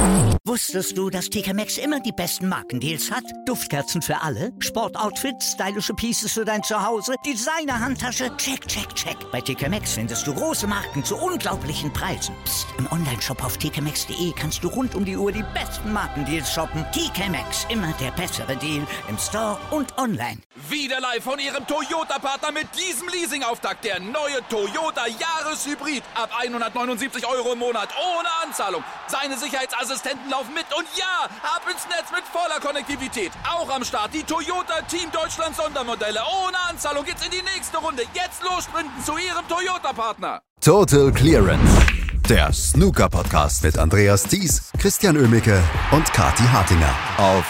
Wusstest du, dass TK Maxx immer die besten Markendeals hat? Duftkerzen für alle, Sportoutfits, stylische Pieces für dein Zuhause, Designer-Handtasche, check, check, check. Bei TK Maxx findest du große Marken zu unglaublichen Preisen. Psst. Im Onlineshop auf tkmaxx.de kannst du rund um die Uhr die besten Markendeals shoppen. TK Maxx, immer der bessere Deal im Store und online. Wieder live von Ihrem Toyota-Partner mit diesem Leasing-Auftakt. Der neue Toyota Jahreshybrid. Ab 179 € im Monat. Ohne Anzahlung. Seine Sicherheitsassistenten laufen mit. Und ja, ab ins Netz mit voller Konnektivität. Auch am Start die Toyota Team Deutschland Sondermodelle. Ohne Anzahlung geht's in die nächste Runde. Jetzt los sprinten zu Ihrem Toyota-Partner. Total Clearance. Der Snooker-Podcast mit Andreas Thies, Christian Oemicke und Kathi Hartinger auf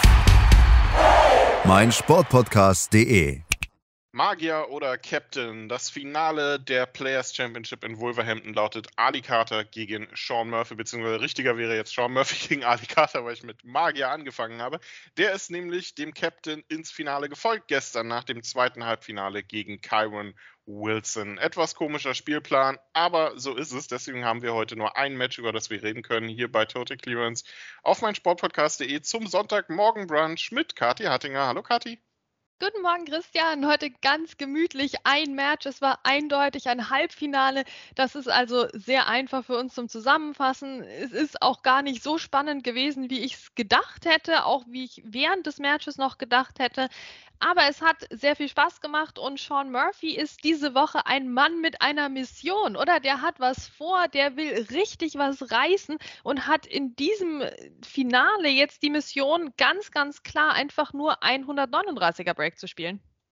meinsportpodcast.de. Magier oder Captain, das Finale der Players Championship in Wolverhampton lautet Ali Carter gegen Shaun Murphy, beziehungsweise richtiger wäre jetzt Shaun Murphy gegen Ali Carter, weil ich mit Magier angefangen habe. Der ist nämlich dem Captain ins Finale gefolgt gestern nach dem zweiten Halbfinale gegen Kyron Wilson. Etwas komischer Spielplan, aber so ist es. Deswegen haben wir heute nur ein Match, über das wir reden können, hier bei Total Clearance auf meinsportpodcast.de zum Sonntagmorgen-Brunch mit Kathi Hartinger. Hallo Kathi. Guten Morgen, Christian. Heute ganz gemütlich ein Match. Es war eindeutig ein Halbfinale. Das ist also sehr einfach für uns zum Zusammenfassen. Es ist auch gar nicht so spannend gewesen, wie ich es gedacht hätte, auch wie ich während des Matches noch gedacht hätte. Aber es hat sehr viel Spaß gemacht und Shaun Murphy ist diese Woche ein Mann mit einer Mission, oder? Der hat was vor, der will richtig was reißen und hat in diesem Finale jetzt die Mission, ganz, ganz klar einfach nur ein 139er Break zu spielen.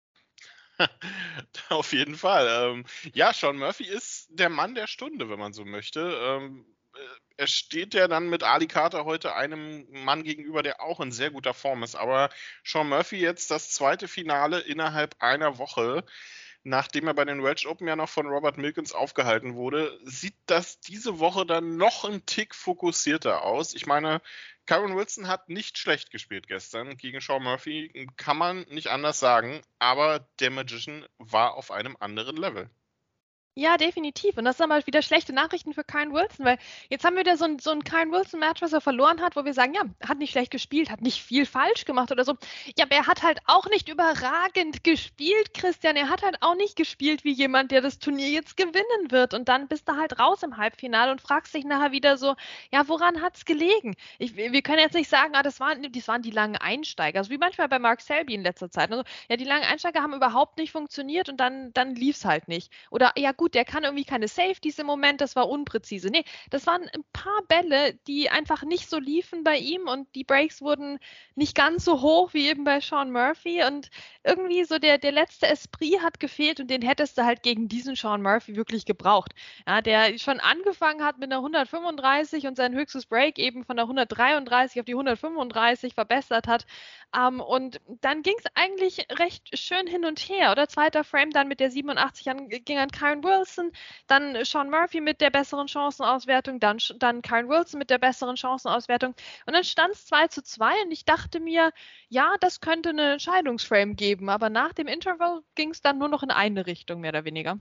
Auf jeden Fall. Ja, Shaun Murphy ist der Mann der Stunde, wenn man so möchte. Er steht ja dann mit Ali Carter heute einem Mann gegenüber, der auch in sehr guter Form ist. Aber Shaun Murphy jetzt das zweite Finale innerhalb einer Woche, nachdem er bei den Welsh Open ja noch von Robert Milkins aufgehalten wurde, sieht das diese Woche dann noch einen Tick fokussierter aus. Ich meine, Kyron Wilson hat nicht schlecht gespielt gestern gegen Shaun Murphy, kann man nicht anders sagen, aber der Magician war auf einem anderen Level. Ja, definitiv. Und das sind mal wieder schlechte Nachrichten für Kyron Wilson, weil jetzt haben wir wieder so ein Kyron Wilson-Match, was er verloren hat, wo wir sagen, ja, hat nicht schlecht gespielt, hat nicht viel falsch gemacht oder so. Ja, aber er hat halt auch nicht überragend gespielt, Christian. Er hat halt auch nicht gespielt wie jemand, der das Turnier jetzt gewinnen wird. Und dann bist du halt raus im Halbfinale und fragst dich nachher wieder so, ja, woran hat's gelegen? Wir können jetzt nicht sagen, das waren die langen Einsteiger. Also wie manchmal bei Mark Selby in letzter Zeit. Also, ja, die langen Einsteiger haben überhaupt nicht funktioniert und dann lief's halt nicht. Oder, ja, gut, der kann irgendwie keine Safeties im Moment, das war unpräzise. Nee, das waren ein paar Bälle, die einfach nicht so liefen bei ihm und die Breaks wurden nicht ganz so hoch wie eben bei Shaun Murphy und irgendwie so der letzte Esprit hat gefehlt und den hättest du halt gegen diesen Shaun Murphy wirklich gebraucht. Ja, der schon angefangen hat mit einer 135 und sein höchstes Break eben von der 133 auf die 135 verbessert hat. Und dann ging es eigentlich recht schön hin und her, oder? Zweiter Frame dann mit der 87 ging an Kyron Wilson, dann Shaun Murphy mit der besseren Chancenauswertung, dann Kyron Wilson mit der besseren Chancenauswertung und dann stand es 2:2 und ich dachte mir, ja, das könnte einen Entscheidungsframe geben, aber nach dem Interval ging es dann nur noch in eine Richtung, mehr oder weniger.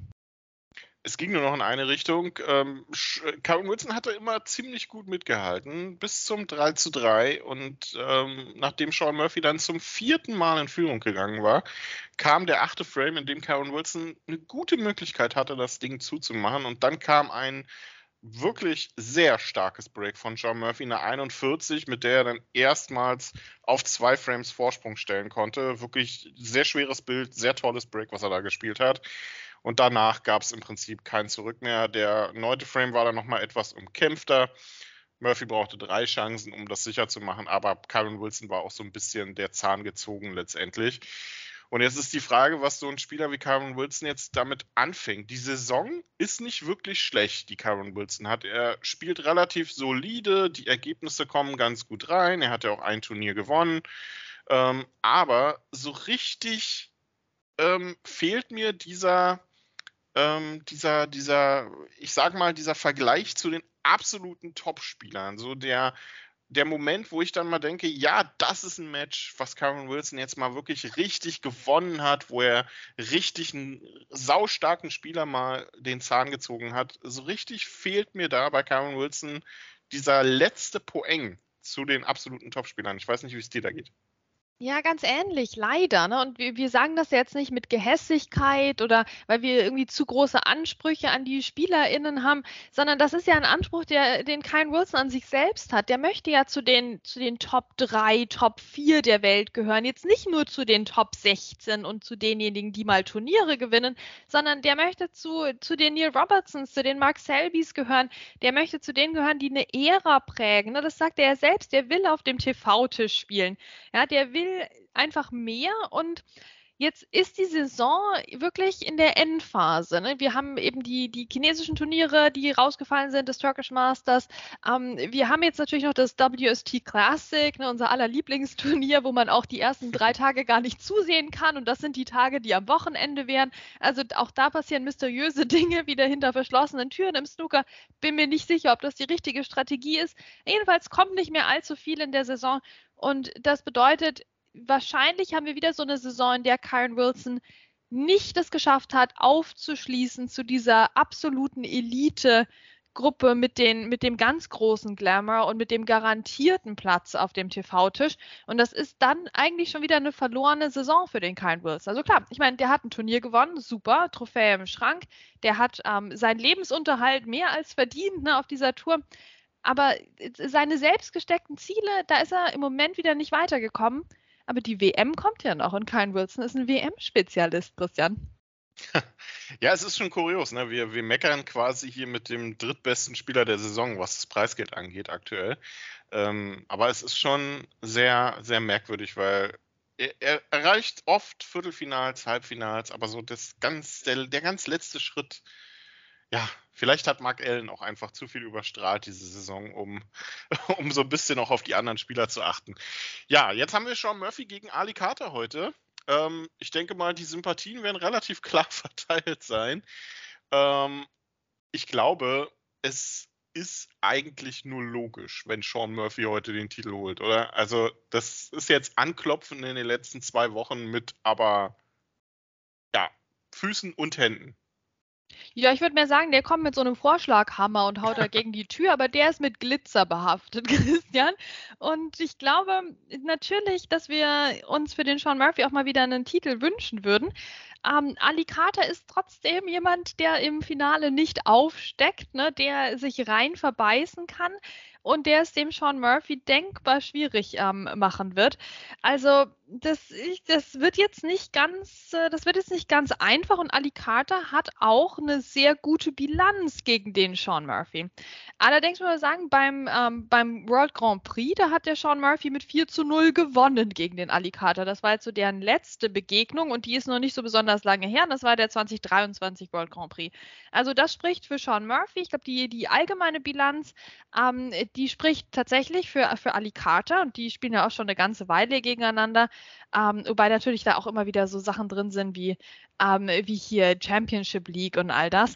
Es ging nur noch in eine Richtung. Kyron Wilson hatte immer ziemlich gut mitgehalten, bis zum 3:3. Und nachdem Shaun Murphy dann zum 4. Mal in Führung gegangen war, kam der 8. Frame, in dem Kyron Wilson eine gute Möglichkeit hatte, das Ding zuzumachen. Und dann kam ein wirklich sehr starkes Break von Shaun Murphy, eine 41, mit der er dann erstmals auf 2 Frames Vorsprung stellen konnte. Wirklich sehr schweres Bild, sehr tolles Break, was er da gespielt hat. Und danach gab es im Prinzip kein Zurück mehr. Der 9. Frame war dann nochmal etwas umkämpfter. Murphy brauchte 3 Chancen, um das sicher zu machen, aber Kyron Wilson war auch so ein bisschen der Zahn gezogen letztendlich. Und jetzt ist die Frage, was so ein Spieler wie Kyron Wilson jetzt damit anfängt. Die Saison ist nicht wirklich schlecht, die Kyron Wilson hat. Er spielt relativ solide, die Ergebnisse kommen ganz gut rein. Er hat ja auch ein Turnier gewonnen. Aber so richtig fehlt mir dieser ich sag mal, dieser Vergleich zu den absoluten Top-Spielern, so der Moment, wo ich dann mal denke, ja, das ist ein Match, was Kyron Wilson jetzt mal wirklich richtig gewonnen hat, wo er richtig einen saustarken Spieler mal den Zahn gezogen hat. So richtig fehlt mir da bei Kyron Wilson dieser letzte Poeng zu den absoluten Topspielern. Ich weiß nicht, wie es dir da geht. Ja, ganz ähnlich, leider. Ne? Und wir sagen das jetzt nicht mit Gehässigkeit oder weil wir irgendwie zu große Ansprüche an die SpielerInnen haben, sondern das ist ja ein Anspruch, den Kyle Wilson an sich selbst hat. Der möchte ja zu den Top 3, Top 4 der Welt gehören. Jetzt nicht nur zu den Top 16 und zu denjenigen, die mal Turniere gewinnen, sondern der möchte zu den Neil Robertsons, zu den Mark Selbys gehören. Der möchte zu denen gehören, die eine Ära prägen. Ne? Das sagt er ja selbst. Der will auf dem TV-Tisch spielen. Ja, der will einfach mehr und jetzt ist die Saison wirklich in der Endphase. Ne? Wir haben eben die chinesischen Turniere, die rausgefallen sind, das Turkish Masters. Wir haben jetzt natürlich noch das WST Classic, ne, unser aller Lieblingsturnier, wo man auch die ersten 3 Tage gar nicht zusehen kann. Und das sind die Tage, die am Wochenende wären. Also auch da passieren mysteriöse Dinge wieder hinter verschlossenen Türen im Snooker. Bin mir nicht sicher, ob das die richtige Strategie ist. Jedenfalls kommt nicht mehr allzu viel in der Saison. Und das bedeutet, wahrscheinlich haben wir wieder so eine Saison, in der Kyle Wilson nicht es geschafft hat, aufzuschließen zu dieser absoluten Elite-Gruppe mit dem ganz großen Glamour und mit dem garantierten Platz auf dem TV-Tisch. Und das ist dann eigentlich schon wieder eine verlorene Saison für den Kyle Wilson. Also klar, ich meine, der hat ein Turnier gewonnen, super, Trophäe im Schrank. Der hat seinen Lebensunterhalt mehr als verdient, ne, auf dieser Tour. Aber seine selbst gesteckten Ziele, da ist er im Moment wieder nicht weitergekommen. Aber die WM kommt ja noch und Kyle Wilson ist ein WM-Spezialist, Christian. Ja, es ist schon kurios. Ne? Wir meckern quasi hier mit dem drittbesten Spieler der Saison, was das Preisgeld angeht aktuell. Aber es ist schon sehr, sehr merkwürdig, weil er erreicht oft Viertelfinals, Halbfinals, aber so der ganz letzte Schritt, ja, vielleicht hat Mark Allen auch einfach zu viel überstrahlt diese Saison, um so ein bisschen auch auf die anderen Spieler zu achten. Ja, jetzt haben wir Sean Murphy gegen Ali Carter heute. Ich denke mal, die Sympathien werden relativ klar verteilt sein. Ich glaube, es ist eigentlich nur logisch, wenn Sean Murphy heute den Titel holt, oder? Also das ist jetzt Anklopfen in den letzten 2 Wochen mit aber ja, Füßen und Händen. Ja, ich würde mir sagen, der kommt mit so einem Vorschlaghammer und haut da gegen die Tür, aber der ist mit Glitzer behaftet, Christian. Und ich glaube natürlich, dass wir uns für den Sean Murphy auch mal wieder einen Titel wünschen würden. Ali Carter ist trotzdem jemand, der im Finale nicht aufsteckt, ne, der sich rein verbeißen kann und der es dem Sean Murphy denkbar schwierig machen wird. Also das wird jetzt nicht ganz einfach und Ali Carter hat auch eine sehr gute Bilanz gegen den Sean Murphy. Allerdings muss man sagen, beim World Grand Prix, da hat der Sean Murphy mit 4:0 gewonnen gegen den Ali Carter. Das war jetzt so deren letzte Begegnung und die ist noch nicht so besonders lange her. Das war der 2023 World Grand Prix. Also das spricht für Sean Murphy. Ich glaube, die allgemeine Bilanz, die spricht tatsächlich für Ali Carter und die spielen ja auch schon eine ganze Weile gegeneinander. Wobei natürlich da auch immer wieder so Sachen drin sind wie hier Championship League und all das.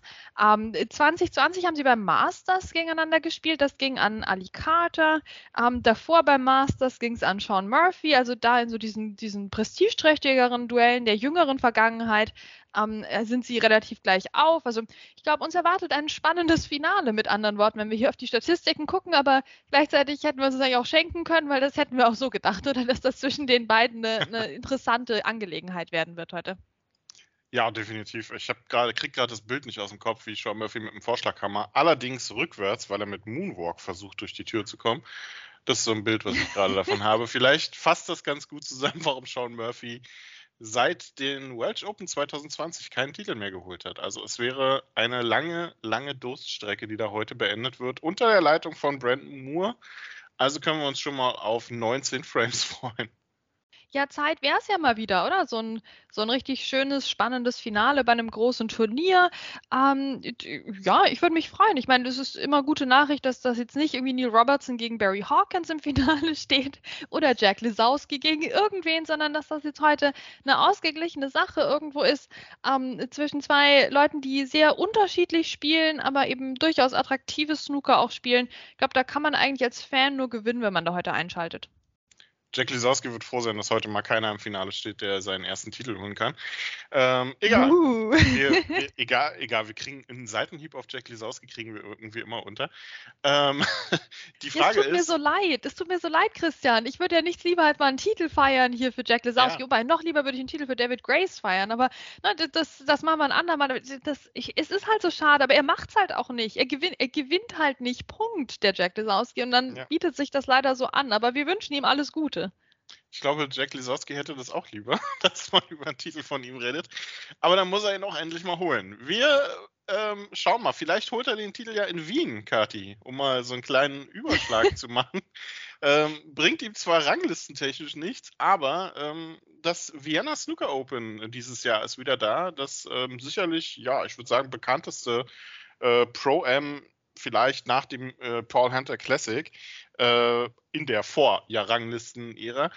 2020 haben sie beim Masters gegeneinander gespielt, das ging an Ali Carter. Davor beim Masters ging es an Sean Murphy, also da in so diesen prestigeträchtigeren Duellen der jüngeren Vergangenheit sind sie relativ gleich auf. Also ich glaube, uns erwartet ein spannendes Finale, mit anderen Worten, wenn wir hier auf die Statistiken gucken, aber gleichzeitig hätten wir uns das eigentlich auch schenken können, weil das hätten wir auch so gedacht, oder dass das zwischen den beiden eine interessante Angelegenheit werden wird heute. Ja, definitiv. Ich krieg gerade das Bild nicht aus dem Kopf, wie Sean Murphy mit dem Vorschlaghammer, allerdings rückwärts, weil er mit Moonwalk versucht, durch die Tür zu kommen. Das ist so ein Bild, was ich gerade davon habe. Vielleicht fasst das ganz gut zusammen, warum Sean Murphy seit den Welsh Open 2020 keinen Titel mehr geholt hat. Also es wäre eine lange, lange Durststrecke, die da heute beendet wird, unter der Leitung von Brandon Moore. Also können wir uns schon mal auf 19 Frames freuen. Ja, Zeit wäre es ja mal wieder, oder? So ein richtig schönes, spannendes Finale bei einem großen Turnier. Ja, ich würde mich freuen. Ich meine, das ist immer gute Nachricht, dass das jetzt nicht irgendwie Neil Robertson gegen Barry Hawkins im Finale steht oder Jack Lisowski gegen irgendwen, sondern dass das jetzt heute eine ausgeglichene Sache irgendwo ist zwischen 2 Leuten, die sehr unterschiedlich spielen, aber eben durchaus attraktives Snooker auch spielen. Ich glaube, da kann man eigentlich als Fan nur gewinnen, wenn man da heute einschaltet. Jack Lisowski wird froh sein, dass heute mal keiner im Finale steht, der seinen ersten Titel holen kann. Egal. Wir kriegen einen Seitenhieb auf Jack Lisowski kriegen wir irgendwie immer unter. Die Frage ist... Es tut mir so leid, Christian. Ich würde ja nichts lieber als mal einen Titel feiern hier für Jack Lisowski. Ja. Wobei, noch lieber würde ich einen Titel für David Grace feiern. Aber das machen wir ein andermal. Es ist halt so schade, aber er macht es halt auch nicht. Er gewinnt halt nicht, Punkt, der Jack Lisowski. Und dann bietet sich das leider so an. Aber wir wünschen ihm alles Gute. Ich glaube, Jack Lisowski hätte das auch lieber, dass man über einen Titel von ihm redet. Aber dann muss er ihn auch endlich mal holen. Wir schauen mal, vielleicht holt er den Titel ja in Wien, Kati, um mal so einen kleinen Überschlag zu machen. Bringt ihm zwar ranglistentechnisch nichts, aber das Vienna Snooker Open dieses Jahr ist wieder da. Das sicherlich, ich würde sagen, bekannteste Pro-Am vielleicht nach dem Paul Hunter Classic in der Ranglisten-Ära.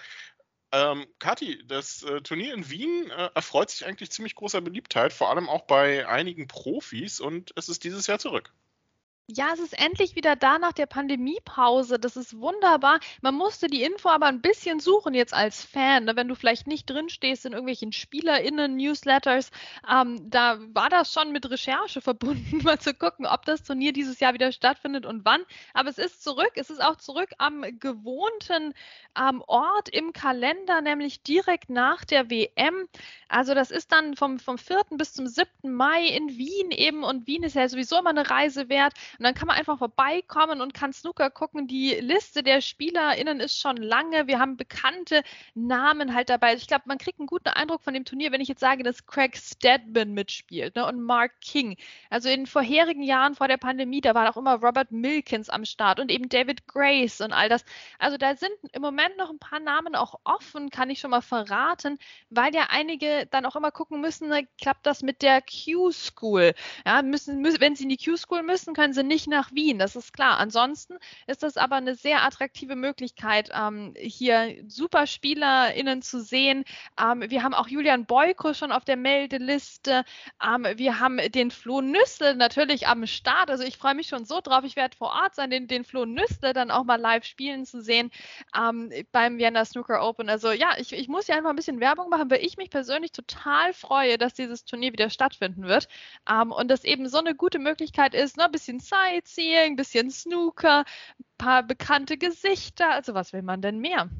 Kathi, das Turnier in Wien erfreut sich eigentlich ziemlich großer Beliebtheit, vor allem auch bei einigen Profis, und es ist dieses Jahr zurück. Ja, es ist endlich wieder da nach der Pandemiepause. Das ist wunderbar. Man musste die Info aber ein bisschen suchen jetzt als Fan. Ne? Wenn du vielleicht nicht drinstehst in irgendwelchen SpielerInnen-Newsletters, da war das schon mit Recherche verbunden, mal zu gucken, ob das Turnier dieses Jahr wieder stattfindet und wann. Aber es ist zurück. Es ist auch zurück am gewohnten Ort im Kalender, nämlich direkt nach der WM. Also das ist dann vom 4. bis zum 7. Mai in Wien eben. Und Wien ist ja sowieso immer eine Reise wert. Und dann kann man einfach vorbeikommen und kann Snooker gucken. Die Liste der SpielerInnen ist schon lange. Wir haben bekannte Namen halt dabei. Ich glaube, man kriegt einen guten Eindruck von dem Turnier, wenn ich jetzt sage, dass Craig Stedman mitspielt, ne, und Mark King. Also in den vorherigen Jahren vor der Pandemie, da war auch immer Robert Milkins am Start und eben David Grace und all das. Also da sind im Moment noch ein paar Namen auch offen, kann ich schon mal verraten, weil ja einige dann auch immer gucken müssen, ne, klappt das mit der Q-School? Ja, wenn sie in die Q-School müssen, können sie nicht nach Wien, das ist klar. Ansonsten ist das aber eine sehr attraktive Möglichkeit, hier super SpielerInnen zu sehen. Wir haben auch Julian Boyko schon auf der Meldeliste. Wir haben den Flo Nüssle natürlich am Start. Also ich freue mich schon so drauf. Ich werde vor Ort sein, den Flo Nüssle dann auch mal live spielen zu sehen beim Vienna Snooker Open. Also ja, ich muss hier einfach ein bisschen Werbung machen, weil ich mich persönlich total freue, dass dieses Turnier wieder stattfinden wird. Und das eben so eine gute Möglichkeit ist, ne, ein bisschen Sightseeing, ein bisschen Snooker, ein paar bekannte Gesichter. Also was will man denn mehr?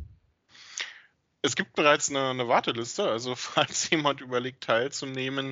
Es gibt bereits eine Warteliste, also falls jemand überlegt teilzunehmen,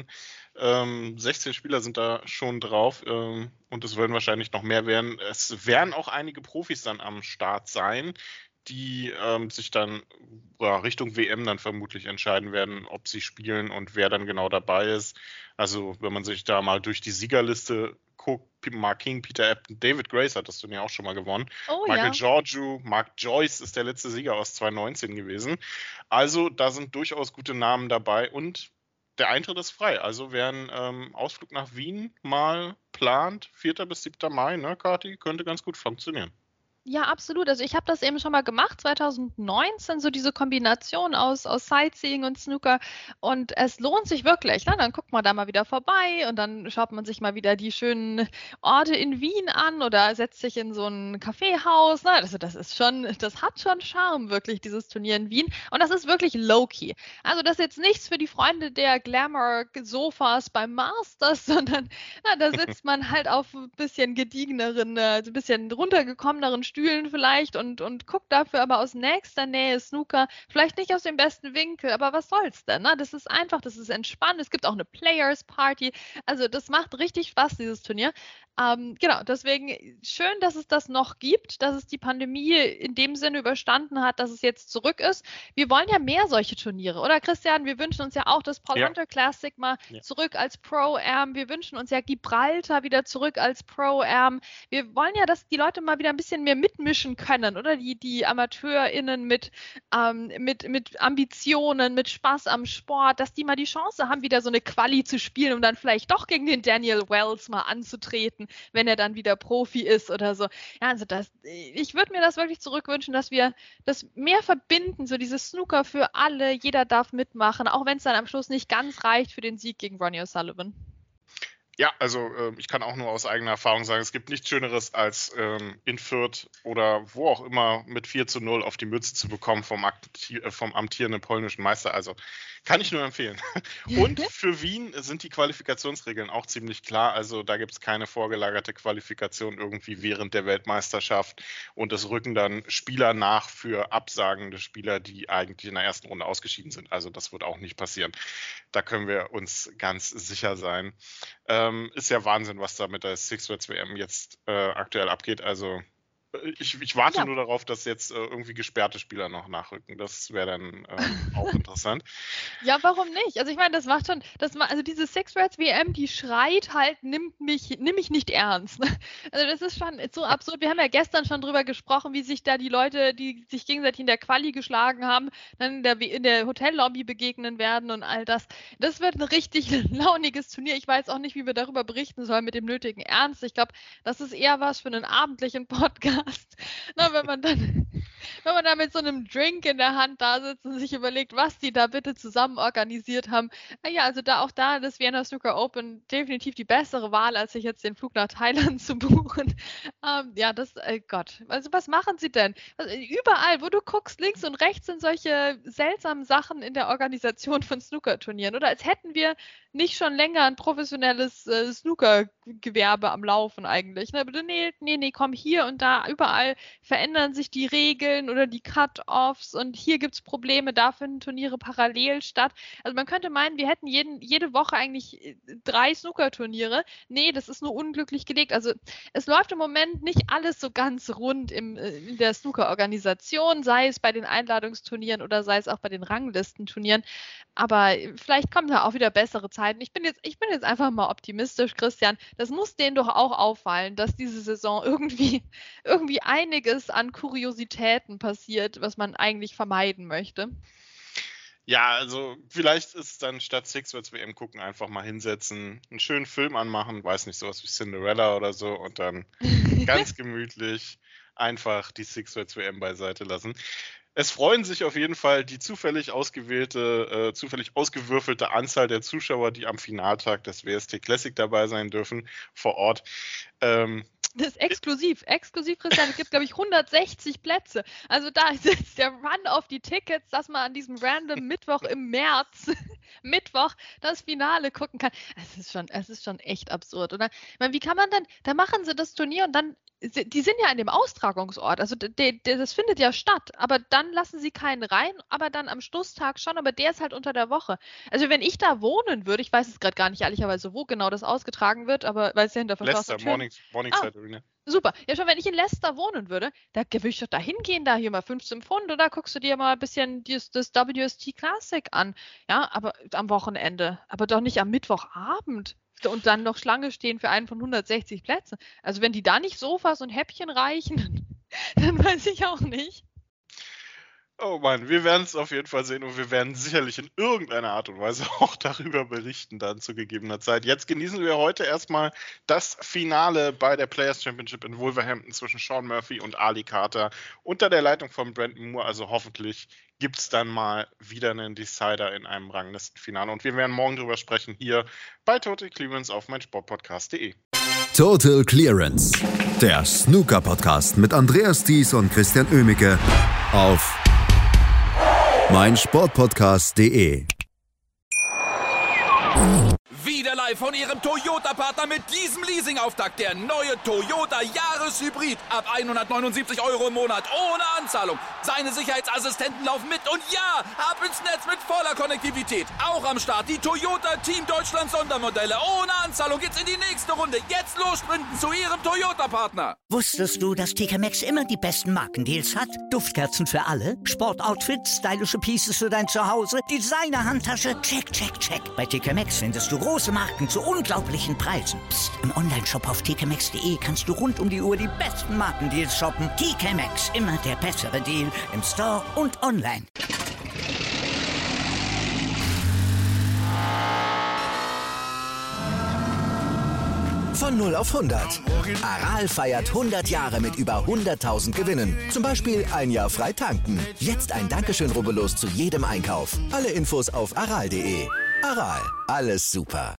16 Spieler sind da schon drauf und es werden wahrscheinlich noch mehr werden. Es werden auch einige Profis dann am Start sein, die sich dann Richtung WM dann vermutlich entscheiden werden, ob sie spielen und wer dann genau dabei ist. Also wenn man sich da mal durch die Siegerliste guckt, Mark King, Peter Ebdon, David Grace hat das Turnier auch schon mal gewonnen. Michael Georgiou, Mark Joyce ist der letzte Sieger aus 2019 gewesen. Also da sind durchaus gute Namen dabei und der Eintritt ist frei. Also wer einen Ausflug nach Wien mal plant, 4. bis 7. Mai, ne, Kathi, könnte ganz gut funktionieren. Ja, absolut. Also ich habe das eben schon mal gemacht, 2019, so diese Kombination aus Sightseeing und Snooker. Und es lohnt sich wirklich. Ne? Dann guckt man da mal wieder vorbei und dann schaut man sich mal wieder die schönen Orte in Wien an oder setzt sich in so ein Kaffeehaus. Ne? Also das hat schon Charme, wirklich, dieses Turnier in Wien. Und das ist wirklich low-key. Also das ist jetzt nichts für die Freunde der Glamour-Sofas beim Masters, sondern da sitzt man halt auf ein bisschen gediegeneren, ein bisschen runtergekommeneren Stühlen vielleicht und guckt dafür aber aus nächster Nähe Snooker, vielleicht nicht aus dem besten Winkel, aber was soll's denn, ne? Das ist einfach, das ist entspannt, es gibt auch eine Players Party, also das macht richtig Spaß, dieses Turnier. Genau, deswegen schön, dass es das noch gibt, dass es die Pandemie in dem Sinne überstanden hat, dass es jetzt zurück ist. Wir wollen ja mehr solche Turniere, oder Christian? Wir wünschen uns ja auch das Paul Hunter Classic mal zurück als Pro-Am. Wir wünschen uns ja Gibraltar wieder zurück als Pro-Am. Wir wollen ja, dass die Leute mal wieder ein bisschen mehr mitmischen können, oder? Die AmateurInnen mit Ambitionen, mit Spaß am Sport, dass die mal die Chance haben, wieder so eine Quali zu spielen, um dann vielleicht doch gegen den Daniel Wells mal anzutreten, wenn er dann wieder Profi ist oder so. Ja, also ich würde mir das wirklich zurückwünschen, dass wir das mehr verbinden, so dieses Snooker für alle, jeder darf mitmachen, auch wenn es dann am Schluss nicht ganz reicht für den Sieg gegen Ronnie O'Sullivan. Ja, also ich kann auch nur aus eigener Erfahrung sagen, es gibt nichts Schöneres, als in Fürth oder wo auch immer mit 4:0 auf die Mütze zu bekommen vom amtierenden polnischen Meister. Also kann ich nur empfehlen. Und für Wien sind die Qualifikationsregeln auch ziemlich klar. Also da gibt es keine vorgelagerte Qualifikation irgendwie während der Weltmeisterschaft. Und es rücken dann Spieler nach für absagende Spieler, die eigentlich in der ersten Runde ausgeschieden sind. Also das wird auch nicht passieren. Da können wir uns ganz sicher sein. Ist ja Wahnsinn, was da mit der Six-Words WM jetzt aktuell abgeht. Also ich warte nur darauf, dass jetzt irgendwie gesperrte Spieler noch nachrücken. Das wäre dann auch interessant. Ja, warum nicht? Also ich meine, das macht schon, also diese Six-Words WM, die schreit halt, nimm mich nicht ernst. Also das ist schon so absurd. Wir haben ja gestern schon drüber gesprochen, wie sich da die Leute, die sich gegenseitig in der Quali geschlagen haben, dann in der Hotellobby begegnen werden und all das. Das wird ein richtig launiges Turnier. Ich weiß auch nicht, wie wir darüber berichten sollen mit dem nötigen Ernst. Ich glaube, das ist eher was für einen abendlichen Podcast. Na, wenn man da mit so einem Drink in der Hand da sitzt und sich überlegt, was die da bitte zusammen organisiert haben. Naja, also das Vienna Snooker Open definitiv die bessere Wahl, als sich jetzt den Flug nach Thailand zu buchen. Gott. Also was machen sie denn? Also, überall, wo du guckst, links und rechts sind solche seltsamen Sachen in der Organisation von Snooker-Turnieren. Oder als hätten wir nicht schon länger ein professionelles Snooker-Gewerbe am Laufen eigentlich. Ne? Aber nee, komm, hier und da, überall verändern sich die Regeln oder die Cut-Offs und hier gibt es Probleme, da finden Turniere parallel statt. Also man könnte meinen, wir hätten jede Woche eigentlich 3 Snooker-Turniere. Nee, das ist nur unglücklich gelegt. Also es läuft im Moment nicht alles so ganz rund in der Snooker-Organisation, sei es bei den Einladungsturnieren oder sei es auch bei den Ranglistenturnieren. Aber vielleicht kommen da auch wieder bessere Zeiten. Ich bin jetzt einfach mal optimistisch, Christian. Das muss denen doch auch auffallen, dass diese Saison irgendwie einiges an Kuriositäten passiert, was man eigentlich vermeiden möchte. Ja, also vielleicht ist dann statt Six-Words WM gucken, einfach mal hinsetzen, einen schönen Film anmachen, weiß nicht, sowas wie Cinderella oder so und dann ganz gemütlich einfach die Six-Words WM beiseite lassen. Es freuen sich auf jeden Fall die zufällig ausgewürfelte Anzahl der Zuschauer, die am Finaltag des WST Classic dabei sein dürfen, vor Ort. Das ist exklusiv, Christian. Es gibt, glaube ich, 160 Plätze. Also da ist jetzt der Run auf die Tickets, dass man an diesem random Mittwoch im März, das Finale gucken kann. Es ist schon echt absurd, oder? Ich meine, wie kann man denn, da machen sie das Turnier und dann, die sind ja an dem Austragungsort, also das findet ja statt, aber dann lassen sie keinen rein, aber dann am Schlusstag schon, aber der ist halt unter der Woche. Also wenn ich da wohnen würde, ich weiß es gerade gar nicht ehrlicherweise, wo genau das ausgetragen wird, aber weil es ja hinter Leicester, Morningside Arena. Super. Ja, schon, wenn ich in Leicester wohnen würde, da würde ich doch da hingehen, da hier mal 15 Pfund, oder guckst du dir mal ein bisschen das WST Classic an. Ja, aber am Wochenende, aber doch nicht am Mittwochabend. Und dann noch Schlange stehen für einen von 160 Plätzen. Also wenn die da nicht Sofas und Häppchen reichen, dann weiß ich auch nicht. Oh Mann, wir werden es auf jeden Fall sehen und wir werden sicherlich in irgendeiner Art und Weise auch darüber berichten dann zu gegebener Zeit. Jetzt genießen wir heute erstmal das Finale bei der Players Championship in Wolverhampton zwischen Shaun Murphy und Ali Carter unter der Leitung von Brandon Moore. Also hoffentlich gibt es dann mal wieder einen Decider in einem Ranglistenfinale und wir werden morgen drüber sprechen hier bei Total Clearance auf meinsportpodcast.de. Total Clearance, der Snooker-Podcast mit Andreas Thies und Christian Oemicke auf meinsportpodcast.de. Wieder live von Ihrem Toyota-Partner mit diesem Leasing-Auftakt. Der neue Toyota Jahreshybrid. Ab 179 € im Monat. Ohne Anzahlung. Seine Sicherheitsassistenten laufen mit. Und ja, ab ins Netz mit voller Konnektivität. Auch am Start die Toyota Team Deutschland Sondermodelle. Ohne Anzahlung geht's in die nächste Runde. Jetzt los sprinten zu Ihrem Toyota-Partner. Wusstest du, dass TK Maxx immer die besten Markendeals hat? Duftkerzen für alle, Sportoutfits, stylische Pieces für dein Zuhause, Designer-Handtasche, check, check, check. Bei TK Maxx findest du große Marken zu unglaublichen Preisen. Psst. Im Onlineshop auf tkmaxx.de kannst du rund um die Uhr die besten Markendeals shoppen. TK Maxx, immer der bessere Deal im Store und online. Von 0 auf 100. Aral feiert 100 Jahre mit über 100.000 Gewinnen. Zum Beispiel ein Jahr frei tanken. Jetzt ein Dankeschön, rubbellos zu jedem Einkauf. Alle Infos auf aral.de. Aral, alles super.